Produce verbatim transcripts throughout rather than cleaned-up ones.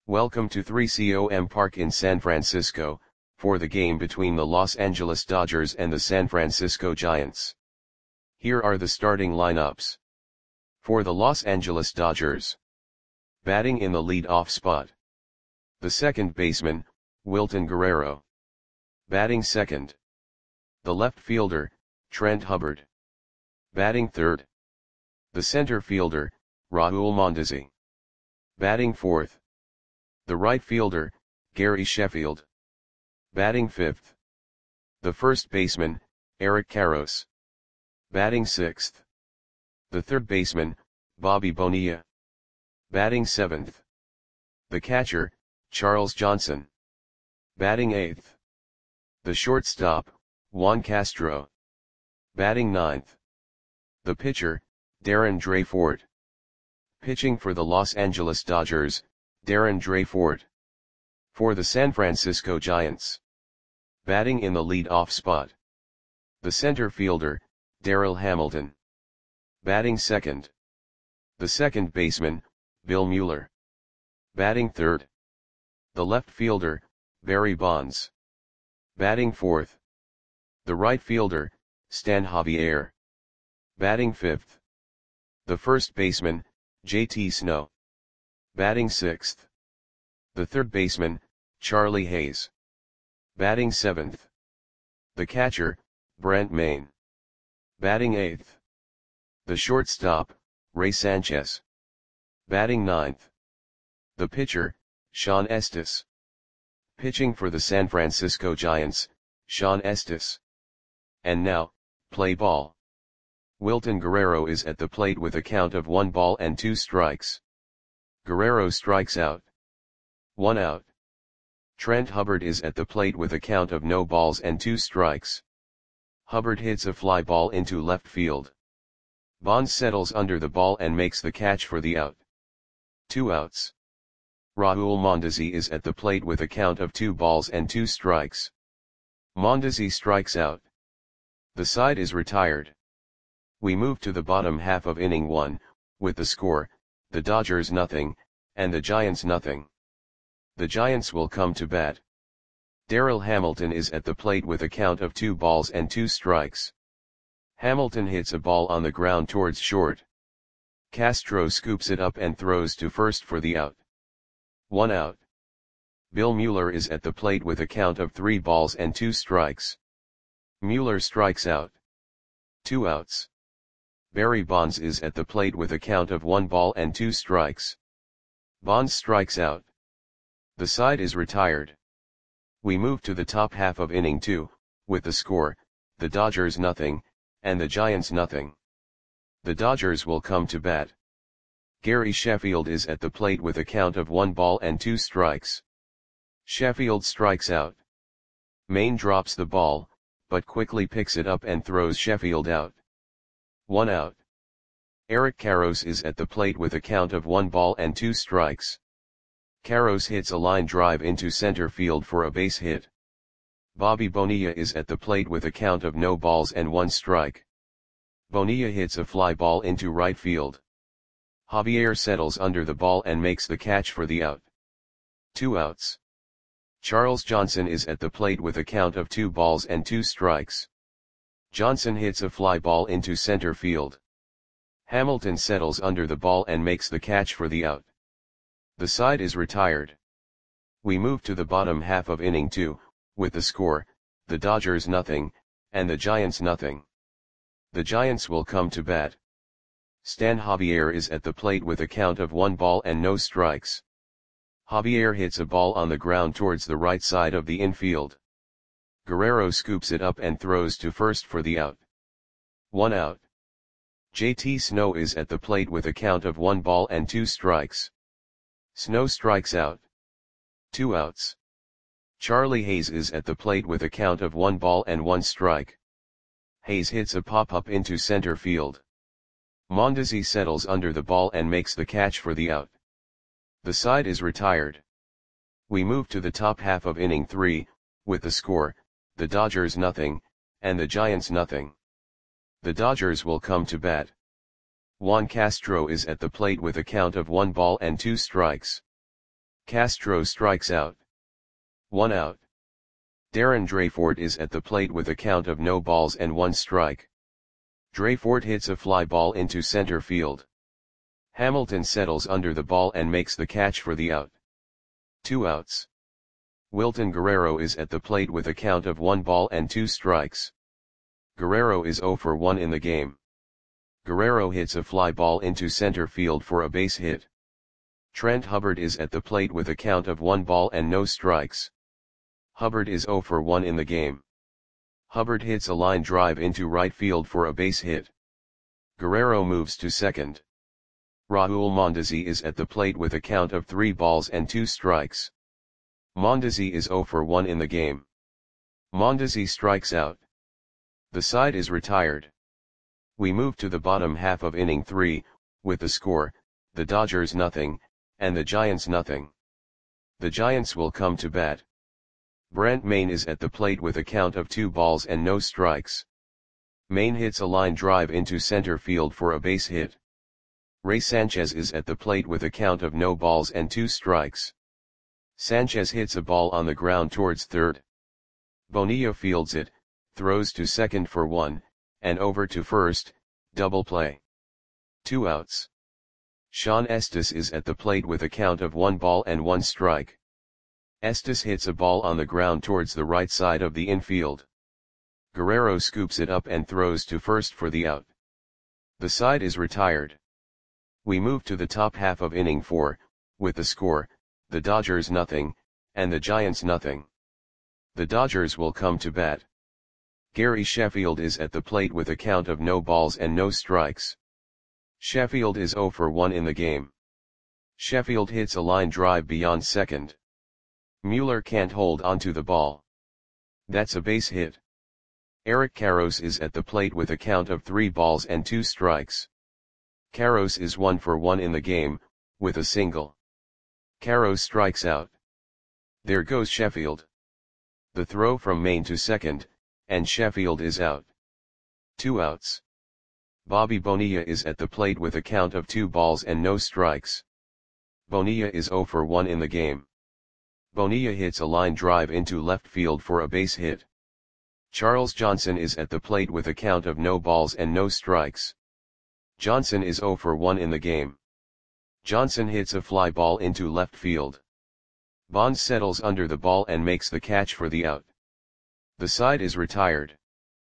Welcome to three com Park in San Francisco, for the game between the Los Angeles Dodgers and the San Francisco Giants. Here are the starting lineups. For the Los Angeles Dodgers. Batting in the lead-off spot. The second baseman, Wilton Guerrero. Batting second. The left fielder, Trent Hubbard. Batting third. The center fielder, Raul Mondesi. Batting fourth. The right fielder, Gary Sheffield. Batting fifth. The first baseman, Eric Karros. Batting sixth. The third baseman, Bobby Bonilla. Batting seventh. The catcher, Charles Johnson. Batting eighth. The shortstop, Juan Castro. Batting ninth. The pitcher, Darren Dreyfort. Pitching for the Los Angeles Dodgers, Darren Dreyfort. For the San Francisco Giants. Batting in the lead-off spot. The center fielder, Darryl Hamilton. Batting second. The second baseman, Bill Mueller. Batting third. The left fielder, Barry Bonds. Batting fourth. The right fielder, Stan Javier. Batting fifth. The first baseman, J T Snow. Batting sixth. The third baseman, Charlie Hayes. Batting seventh. The catcher, Brent Mayne. Batting eighth. The shortstop, Ray Sanchez. Batting ninth. The pitcher, Sean Estes. Pitching for the San Francisco Giants, Sean Estes. And now, play ball. Wilton Guerrero is at the plate with a count of one ball and two strikes. Guerrero strikes out. One out. Trent Hubbard is at the plate with a count of no balls and two strikes. Hubbard hits a fly ball into left field. Bonds settles under the ball and makes the catch for the out. Two outs. Raul Mondesi is at the plate with a count of two balls and two strikes. Mondesi strikes out. The side is retired. We move to the bottom half of inning one, with the score, the Dodgers nothing, and the Giants nothing. The Giants will come to bat. Darryl Hamilton is at the plate with a count of two balls and two strikes. Hamilton hits a ball on the ground towards short. Castro scoops it up and throws to first for the out. One out. Bill Mueller is at the plate with a count of three balls and two strikes. Mueller strikes out. Two outs. Barry Bonds is at the plate with a count of one ball and two strikes. Bonds strikes out. The side is retired. We move to the top half of inning two, with the score, the Dodgers nothing, and the Giants nothing. The Dodgers will come to bat. Gary Sheffield is at the plate with a count of one ball and two strikes. Sheffield strikes out. Mayne drops the ball, but quickly picks it up and throws Sheffield out. One out. Eric Karros is at the plate with a count of one ball and two strikes. Karros hits a line drive into center field for a base hit. Bobby Bonilla is at the plate with a count of no balls and one strike. Bonilla hits a fly ball into right field. Javier settles under the ball and makes the catch for the out. Two outs. Charles Johnson is at the plate with a count of two balls and two strikes. Johnson hits a fly ball into center field. Hamilton settles under the ball and makes the catch for the out. The side is retired. We move to the bottom half of inning two, with the score, the Dodgers nothing, and the Giants nothing. The Giants will come to bat. Stan Javier is at the plate with a count of one ball and no strikes. Javier hits a ball on the ground towards the right side of the infield. Guerrero scoops it up and throws to first for the out. One out. J T Snow is at the plate with a count of one ball and two strikes. Snow strikes out. Two outs. Charlie Hayes is at the plate with a count of one ball and one strike. Hayes hits a pop-up into center field. Mondesi settles under the ball and makes the catch for the out. The side is retired. We move to the top half of inning three, with the score, the Dodgers nothing, and the Giants nothing. The Dodgers will come to bat. Juan Castro is at the plate with a count of one ball and two strikes. Castro strikes out. One out. Darren Dreyfort is at the plate with a count of no balls and one strike. Dreyfort hits a fly ball into center field. Hamilton settles under the ball and makes the catch for the out. Two outs. Wilton Guerrero is at the plate with a count of one ball and two strikes. Guerrero is zero for one in the game. Guerrero hits a fly ball into center field for a base hit. Trent Hubbard is at the plate with a count of one ball and no strikes. Hubbard is zero for one in the game. Hubbard hits a line drive into right field for a base hit. Guerrero moves to second. Raul Mondesi is at the plate with a count of three balls and two strikes. Mondesi is zero for one in the game. Mondesi strikes out. The side is retired. We move to the bottom half of inning three, with the score, the Dodgers nothing, and the Giants nothing. The Giants will come to bat. Brent Mayne is at the plate with a count of two balls and no strikes. Mayne hits a line drive into center field for a base hit. Ray Sanchez is at the plate with a count of no balls and two strikes. Sanchez hits a ball on the ground towards third. Bonilla fields it, throws to second for one, and over to first, double play. Two outs. Sean Estes is at the plate with a count of one ball and one strike. Estes hits a ball on the ground towards the right side of the infield. Guerrero scoops it up and throws to first for the out. The side is retired. We move to the top half of inning four, with the score, the Dodgers nothing, and the Giants nothing. The Dodgers will come to bat. Gary Sheffield is at the plate with a count of no balls and no strikes. Sheffield is zero for one in the game. Sheffield hits a line drive beyond second. Mueller can't hold onto the ball. That's a base hit. Eric Karros is at the plate with a count of three balls and two strikes. Karros is one for one in the game, with a single. Karros strikes out. There goes Sheffield. The throw from Mayne to second, and Sheffield is out. Two outs. Bobby Bonilla is at the plate with a count of two balls and no strikes. Bonilla is zero for one in the game. Bonilla hits a line drive into left field for a base hit. Charles Johnson is at the plate with a count of no balls and no strikes. Johnson is zero for one in the game. Johnson hits a fly ball into left field. Bonds settles under the ball and makes the catch for the out. The side is retired.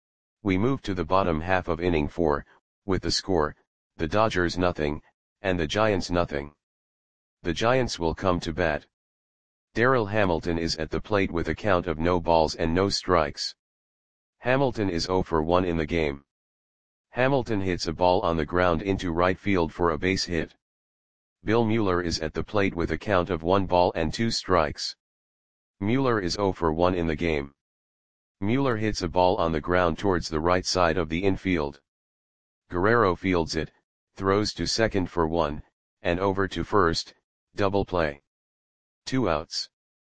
We move to the bottom half of inning four, with the score, the Dodgers nothing, and the Giants nothing. The Giants will come to bat. Darryl Hamilton is at the plate with a count of no balls and no strikes. Hamilton is zero for one in the game. Hamilton hits a ball on the ground into right field for a base hit. Bill Mueller is at the plate with a count of one ball and two strikes. Mueller is zero for one in the game. Mueller hits a ball on the ground towards the right side of the infield. Guerrero fields it, throws to second for one, and over to first, double play. Two outs.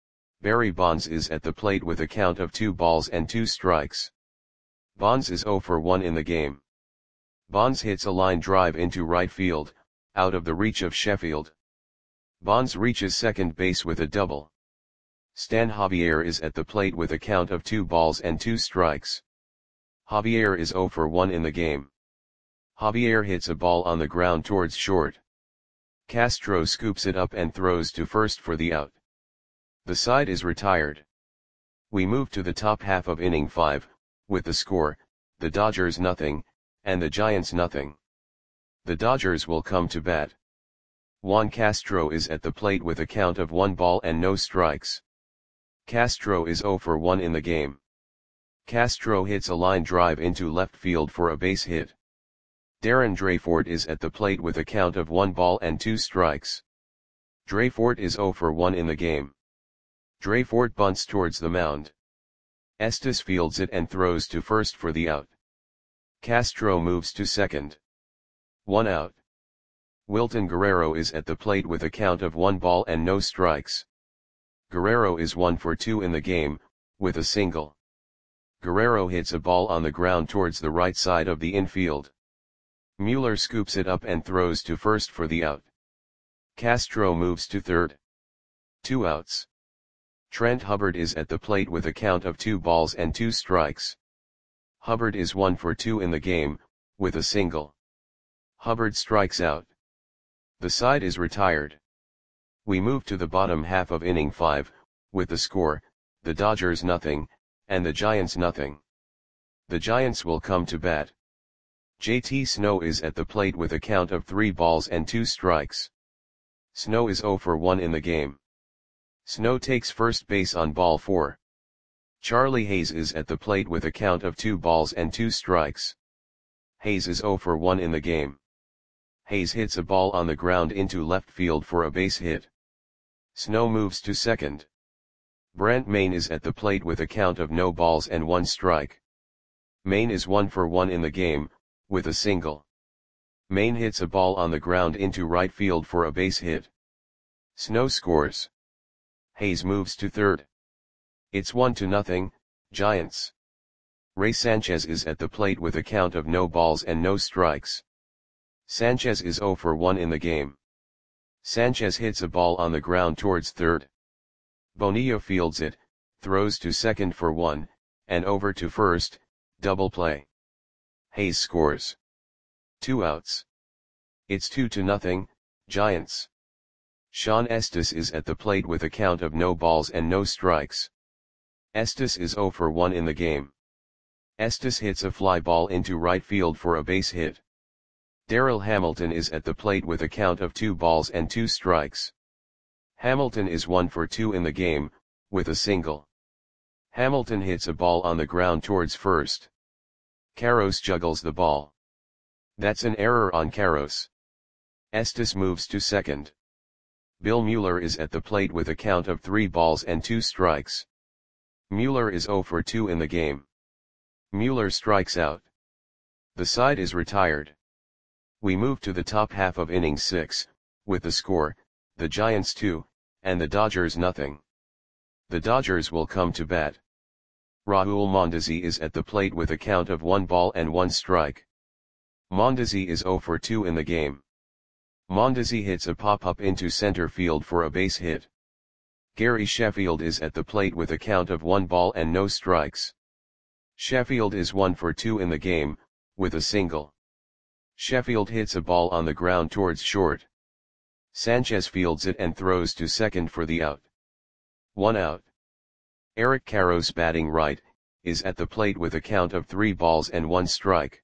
Barry Bonds is at the plate with a count of two balls and two strikes. Bonds is zero for one in the game. Bonds hits a line drive into right field, out of the reach of Sheffield. Bonds reaches second base with a double. Stan Javier is at the plate with a count of two balls and two strikes. Javier is zero for one in the game. Javier hits a ball on the ground towards short. Castro scoops it up and throws to first for the out. The side is retired. We move to the top half of inning five, with the score, the Dodgers nothing, and the Giants nothing. The Dodgers will come to bat. Juan Castro is at the plate with a count of one ball and no strikes. Castro is zero for one in the game. Castro hits a line drive into left field for a base hit. Darren Dreyfort is at the plate with a count of one ball and two strikes. Dreyfort is zero for one in the game. Dreyfort bunts towards the mound. Estes fields it and throws to first for the out. Castro moves to second. One out. Wilton Guerrero is at the plate with a count of one ball and no strikes. Guerrero is one for two in the game, with a single. Guerrero hits a ball on the ground towards the right side of the infield. Mueller scoops it up and throws to first for the out. Castro moves to third. Two outs. Trent Hubbard is at the plate with a count of two balls and two strikes. Hubbard is one for two in the game, with a single. Hubbard strikes out. The side is retired. We move to the bottom half of inning five, with the score, the Dodgers nothing, and the Giants nothing. The Giants will come to bat. J T Snow is at the plate with a count of three balls and two strikes. Snow is zero for one in the game. Snow takes first base on ball four. Charlie Hayes is at the plate with a count of two balls and two strikes. Hayes is zero for one in the game. Hayes hits a ball on the ground into left field for a base hit. Snow moves to second. Brant Maine is at the plate with a count of no balls and one strike. Maine is one for one in the game, with a single. Maine hits a ball on the ground into right field for a base hit. Snow scores. Hayes moves to third. It's one to nothing, Giants. Ray Sanchez is at the plate with a count of no balls and no strikes. Sanchez is zero for one in the game. Sanchez hits a ball on the ground towards third. Bonilla fields it, throws to second for one, and over to first, double play. Hayes scores. Two outs. It's two to nothing, Giants. Sean Estes is at the plate with a count of no balls and no strikes. Estes is zero for one in the game. Estes hits a fly ball into right field for a base hit. Darryl Hamilton is at the plate with a count of two balls and two strikes. Hamilton is one for two in the game, with a single. Hamilton hits a ball on the ground towards first. Karros juggles the ball. That's an error on Karros. Estes moves to second. Bill Mueller is at the plate with a count of three balls and two strikes. Mueller is zero for two in the game. Mueller strikes out. The side is retired. We move to the top half of inning six, with the score, the Giants two, and the Dodgers nothing. The Dodgers will come to bat. Raul Mondesi is at the plate with a count of one ball and one strike. Mondesi is zero for two in the game. Mondesi hits a pop-up into center field for a base hit. Gary Sheffield is at the plate with a count of one ball and no strikes. Sheffield is one for two in the game, with a single. Sheffield hits a ball on the ground towards short. Sanchez fields it and throws to second for the out. One out. Eric Karros, batting right, is at the plate with a count of three balls and one strike.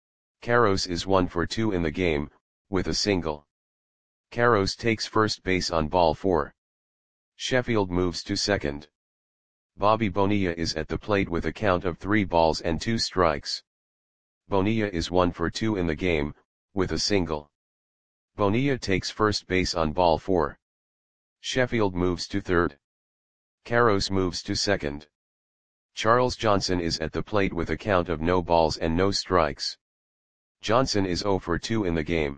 Karros is one for two in the game, with a single. Karros takes first base on ball four. Sheffield moves to second. Bobby Bonilla is at the plate with a count of three balls and two strikes. Bonilla is one for two in the game, with a single. Bonilla takes first base on ball four. Sheffield moves to third. Karros moves to second. Charles Johnson is at the plate with a count of no balls and no strikes. Johnson is zero for two in the game.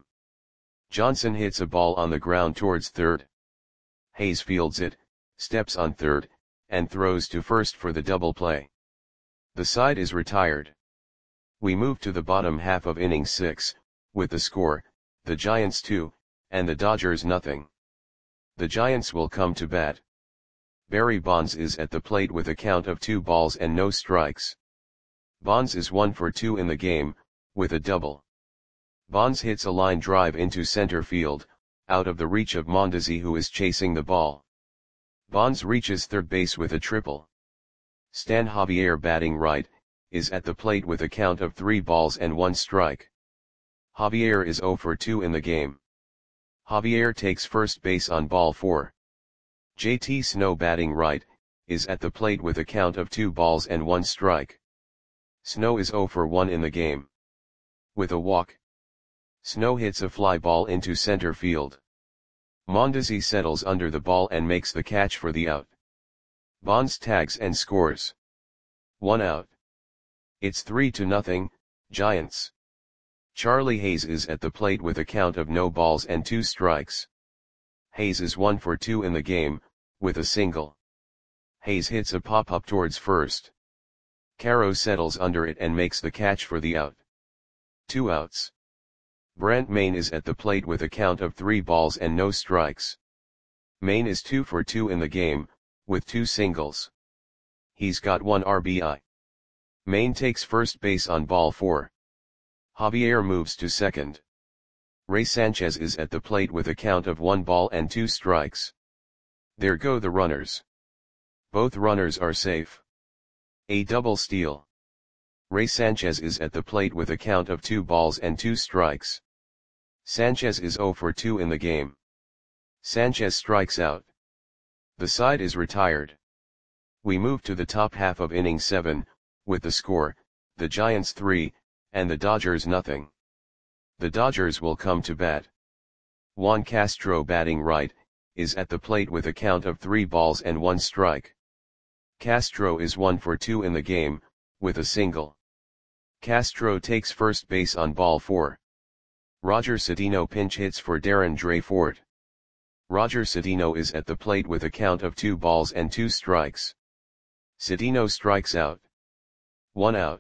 Johnson hits a ball on the ground towards third. Hayes fields it, steps on third, and throws to first for the double play. The side is retired. We move to the bottom half of inning six, with the score, the Giants two, and the Dodgers nothing. The Giants will come to bat. Barry Bonds is at the plate with a count of two balls and no strikes. Bonds is one for two in the game, with a double. Bonds hits a line drive into center field, out of the reach of Mondesi, who is chasing the ball. Bonds reaches third base with a triple. Stan Javier, batting right, is at the plate with a count of three balls and one strike. Javier is zero for two in the game. Javier takes first base on ball four. J T Snow, batting right, is at the plate with a count of two balls and one strike. Snow is zero for one in the game. With a walk, Snow hits a fly ball into center field. Mondesi settles under the ball and makes the catch for the out. Bonds tags and scores. One out. It's three to nothing, Giants. Charlie Hayes is at the plate with a count of no balls and two strikes. Hayes is one for two in the game, with a single. Hayes hits a pop-up towards first. Karros settles under it and makes the catch for the out. Two outs. Brant Maine is at the plate with a count of three balls and no strikes. Maine is two for two in the game, with two singles. He's got one R B I. Maine takes first base on ball four. Javier moves to second. Ray Sanchez is at the plate with a count of one ball and two strikes. There go the runners. Both runners are safe. A double steal. Ray Sanchez is at the plate with a count of two balls and two strikes. Sanchez is zero for two in the game. Sanchez strikes out. The side is retired. We move to the top half of inning seven, with the score, the Giants three, and the Dodgers nothing. The Dodgers will come to bat. Juan Castro, batting right, is at the plate with a count of three balls and one strike. Castro is one for two in the game, with a single. Castro takes first base on ball four. Roger Cedeno pinch hits for Darren Dreyfort. Roger Cedeno is at the plate with a count of two balls and two strikes. Cedeno strikes out. One out.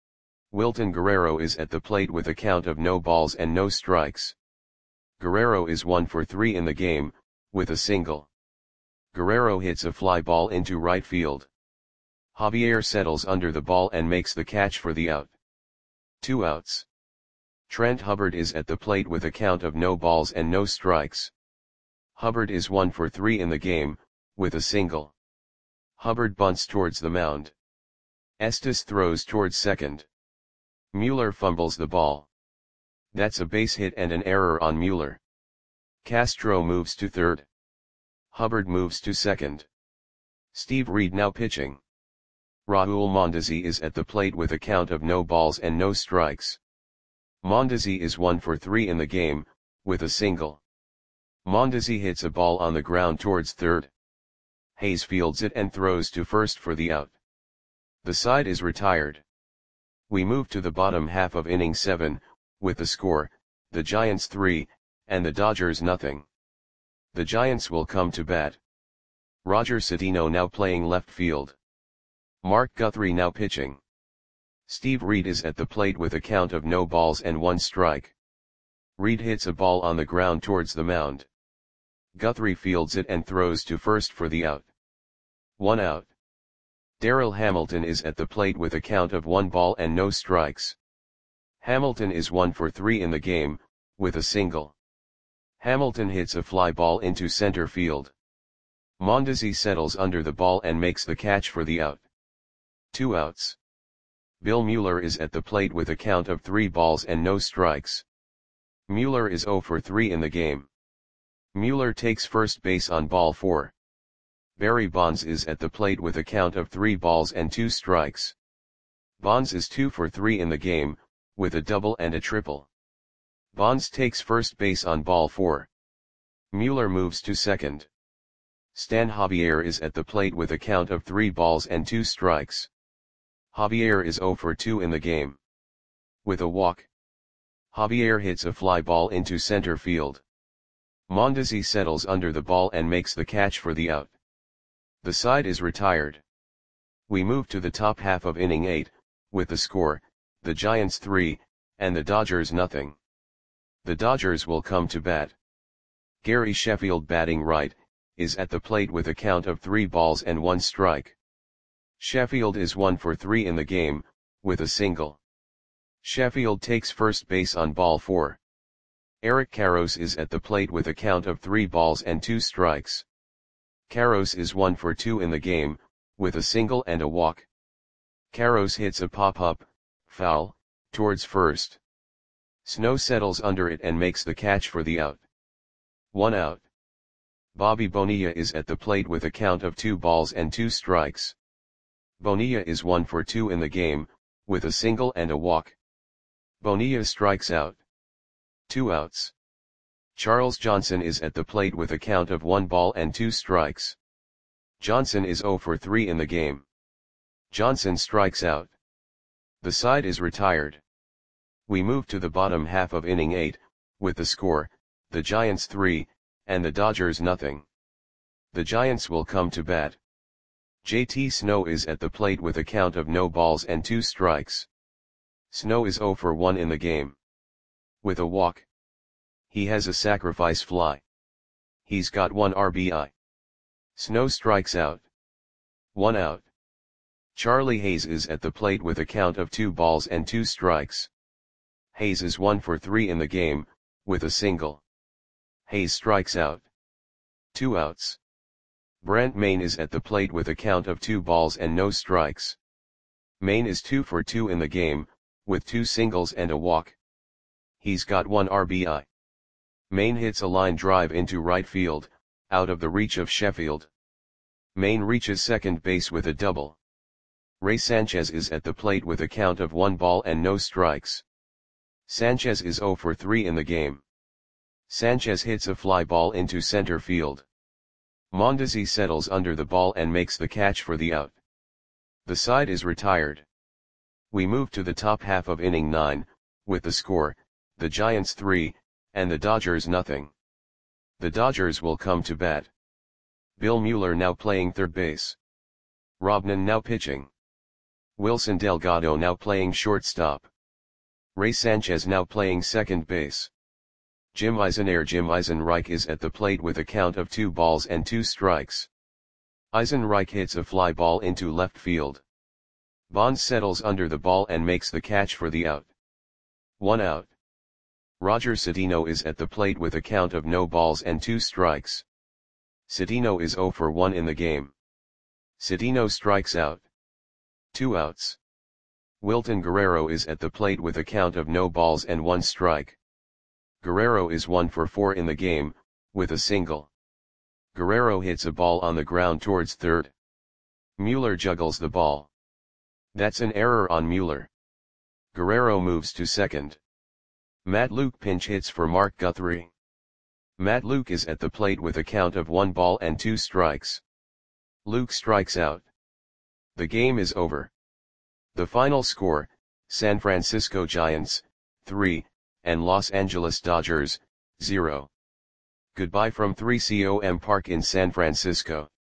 Wilton Guerrero is at the plate with a count of no balls and no strikes. Guerrero is one for three in the game, with a single. Guerrero hits a fly ball into right field. Javier settles under the ball and makes the catch for the out. Two outs. Trent Hubbard is at the plate with a count of no balls and no strikes. Hubbard is one for three in the game, with a single. Hubbard bunts towards the mound. Estes throws towards second. Mueller fumbles the ball. That's a base hit and an error on Mueller. Castro moves to third. Hubbard moves to second. Steve Reed now pitching. Raul Mondesi is at the plate with a count of no balls and no strikes. Mondesi is one for three in the game, with a single. Mondesi hits a ball on the ground towards third. Hayes fields it and throws to first for the out. The side is retired. We move to the bottom half of inning seven, with the score, the Giants three, and the Dodgers nothing. The Giants will come to bat. Roger Cedeno now playing left field. Mark Guthrie now pitching. Steve Reed is at the plate with a count of no balls and one strike. Reed hits a ball on the ground towards the mound. Guthrie fields it and throws to first for the out. One out. Darryl Hamilton is at the plate with a count of one ball and no strikes. Hamilton is one for three in the game, with a single. Hamilton hits a fly ball into center field. Mondesi settles under the ball and makes the catch for the out. Two outs. Bill Mueller is at the plate with a count of three balls and no strikes. Mueller is zero for three in the game. Mueller takes first base on ball four. Barry Bonds is at the plate with a count of three balls and two strikes. Bonds is two for three in the game, with a double and a triple. Bonds takes first base on ball four. Mueller moves to second. Stan Javier is at the plate with a count of three balls and two strikes. Javier is zero for two in the game. With a walk. Javier hits a fly ball into center field. Mondesi settles under the ball and makes the catch for the out. The side is retired. We move to the top half of inning eight, with the score, the Giants three, and the Dodgers nothing. The Dodgers will come to bat. Gary Sheffield, batting right, is at the plate with a count of three balls and one strike. Sheffield is one for three in the game, with a single. Sheffield takes first base on ball four. Eric Karros is at the plate with a count of three balls and two strikes. Karros is one for two in the game, with a single and a walk. Karros hits a pop-up, foul, towards first. Snow settles under it and makes the catch for the out. One out. Bobby Bonilla is at the plate with a count of two balls and two strikes. Bonilla is one for two in the game, with a single and a walk. Bonilla strikes out. Two outs. Charles Johnson is at the plate with a count of one ball and two strikes. Johnson is zero for three in the game. Johnson strikes out. The side is retired. We move to the bottom half of inning eight, with the score, the Giants three, and the Dodgers nothing. The Giants will come to bat. J T Snow is at the plate with a count of no balls and two strikes. Snow is zero for one in the game. With a walk. He has a sacrifice fly. He's got one R B I. Snow strikes out. One out. Charlie Hayes is at the plate with a count of two balls and two strikes. Hayes is one for three in the game, with a single. Hayes strikes out. Two outs. Brent Mayne is at the plate with a count of two balls and no strikes. Mayne is two for two in the game, with two singles and a walk. He's got one R B I. Mayne hits a line drive into right field, out of the reach of Sheffield. Mayne reaches second base with a double. Ray Sanchez is at the plate with a count of one ball and no strikes. Sanchez is zero for three in the game. Sanchez hits a fly ball into center field. Mondesi settles under the ball and makes the catch for the out. The side is retired. We move to the top half of inning nine, with the score, the Giants three, and the Dodgers nothing. The Dodgers will come to bat. Bill Mueller now playing third base. Robnan now pitching. Wilson Delgado now playing shortstop. Ray Sanchez now playing second base. Jim Eisenair Jim Eisenreich is at the plate with a count of two balls and two strikes. Eisenreich hits a fly ball into left field. Bonds settles under the ball and makes the catch for the out. One out. Roger Cedeno is at the plate with a count of no balls and two strikes. Cedeno is zero for one in the game. Cedeno strikes out. Two outs. Wilton Guerrero is at the plate with a count of no balls and one strike. Guerrero is one for four in the game, with a single. Guerrero hits a ball on the ground towards third. Mueller juggles the ball. That's an error on Mueller. Guerrero moves to second. Matt Luke pinch hits for Mark Guthrie. Matt Luke is at the plate with a count of one ball and two strikes. Luke strikes out. The game is over. The final score, San Francisco Giants, three, and Los Angeles Dodgers, zero. Goodbye from three C O M Park in San Francisco.